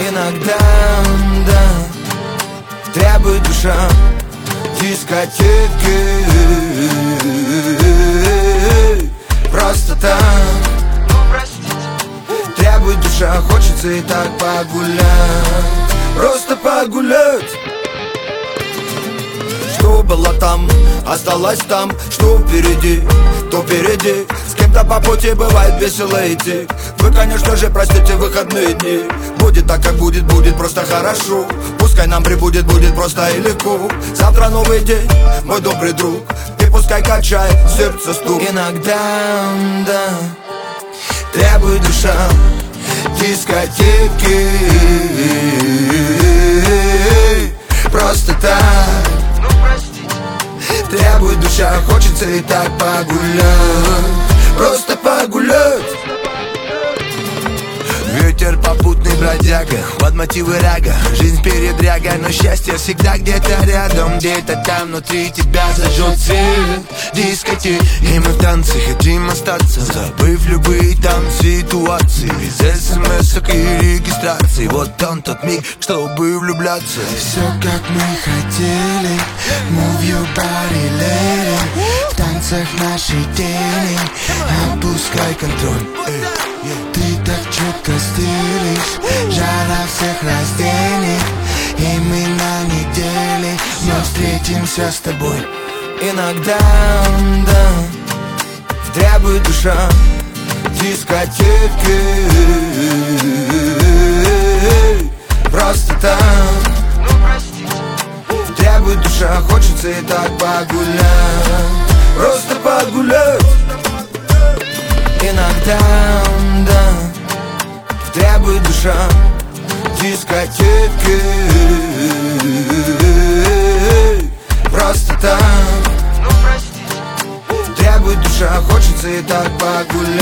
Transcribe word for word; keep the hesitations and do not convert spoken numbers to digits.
Иногда, да, требует душа дискотеки. Просто так требует душа, хочется и так погулять. Просто погулять. Что было там, осталось там. Что впереди, то впереди. С кем-то по пути бывает весело идти. Вы, конечно же, простите выходные дни. Будет так, как будет, будет просто хорошо. Пускай нам прибудет, будет просто и легко. Завтра новый день, мой добрый друг. И пускай качает сердце стук. Иногда, да, требует душа дискотеки. Просто так требует душа, хочется и так погулять. Просто погулять. Ветер попутный бродяга, под мотивы рага. Жизнь передряга, но счастье всегда где-то рядом. Где-то там внутри тебя зажжет свет дискотек. И мы в танце хотим остаться, забыв любые там ситуации. Без смс-ок и регистрации. Вот он тот миг, чтобы влюбляться. Все как мы хотели. Move your body, lady. В танцах нашей тени. Отпускай контроль. Ты так четко стылишь, жара всех разденет. И мы на неделе вновь встретимся с тобой. Иногда, да, требует душа дискотеки. Просто так требует душа, хочется и так погулять. Просто погулять. Иногда, да, требует душа дискотеки. Просто так требует душа, хочется и так погулять.